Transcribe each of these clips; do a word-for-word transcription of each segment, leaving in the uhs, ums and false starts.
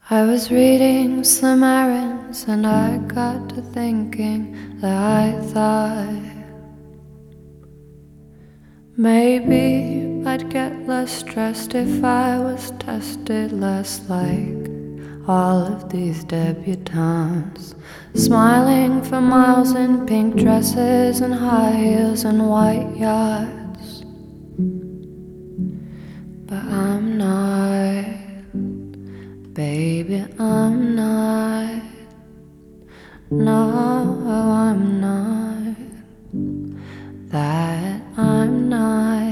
I was reading Slim Aarons and I got to thinking that I thought maybe I'd get less stressed if I was tested less like all of these debutantes, smiling for miles in pink dresses and high heels and white yachts. But I'm not, baby, I'm not. No, I'm not. That I'm not.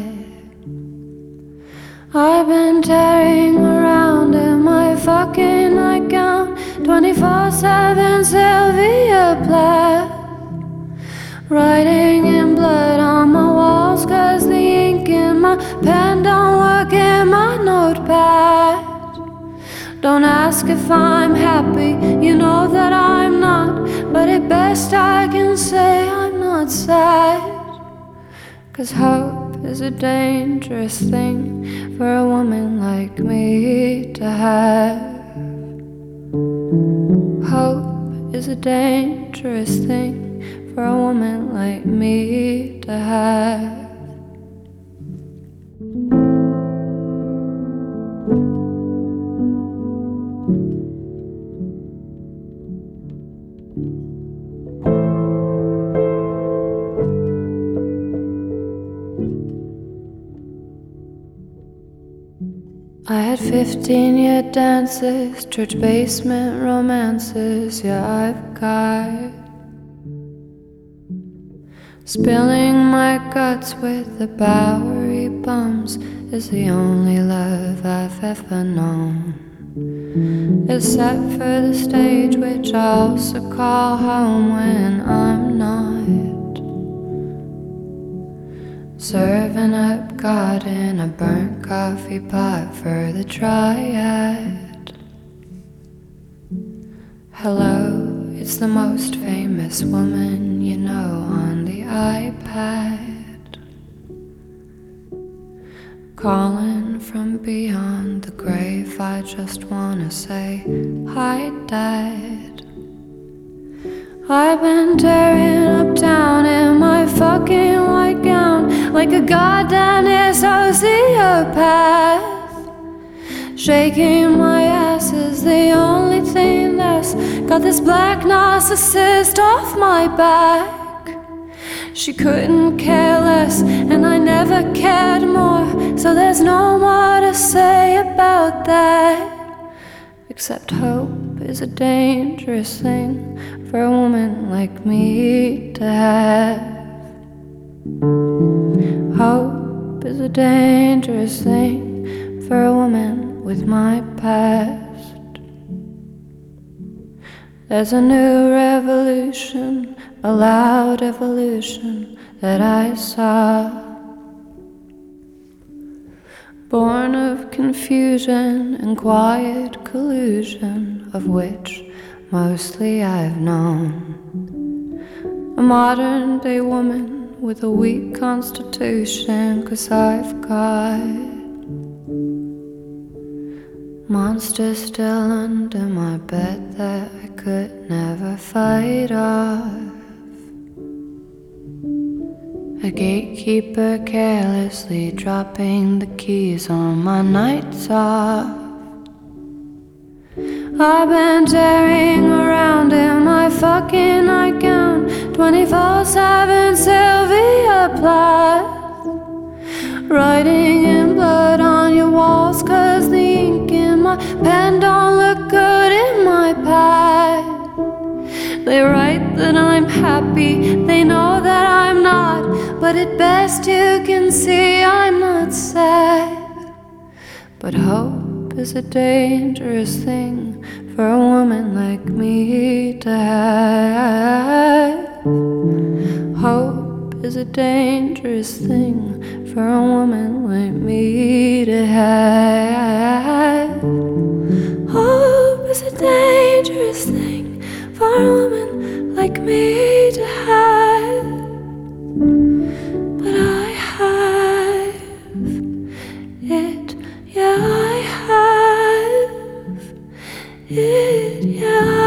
I've been tearing around in my fucking nightgown, twenty-four seven Sylvia Plath, writing in blood on my walls, cause the ink in my pen don't work in my notepad. Don't ask if I'm happy, you know that I'm not, but at best I can say I'm not sad. Cause hope is a dangerous thing for a woman like me to have. Hope is a dangerous thing for a woman like me to have. I had fifteen-year dances, church basement romances, yeah, I've got spilling my guts with the Bowery bums is the only love I've ever known, except for the stage, which I also call home when I'm not serving up God in a burnt coffee pot for the triad. Hello, it's the most famous woman you know on the iPad, calling from beyond the grave. I just wanna say hi, Dad. I've been tearing up town in my fucking white gown like a goddamn sociopath. Shaking my ass is the only thing that's got this black narcissist off my back. She couldn't care less and I never cared more, so there's no more to say about that. Except hope is a dangerous thing for a woman like me to have. Hope is a dangerous thing for a woman with my past. There's a new revolution, a loud evolution that I saw, born of confusion and quiet collusion, of which mostly I've known. A modern day woman with a weak constitution, cause I've got monsters still under my bed that I could never fight off. A gatekeeper carelessly dropping the keys on my nights off. I've been tearing around in my fucking nightgown, twenty-four seven Sylvia Plath, writing in blood on your walls, cause the ink in my pen don't look good in my pad. They write that I'm happy, they know that I'm not, but at best you can see I'm not sad. But hope is a dangerous thing for a woman like me to have. Hope is a dangerous thing for a woman like me to have. Hope is a dangerous thing for a woman like me to have. But I have it, yeah, I have it, yeah.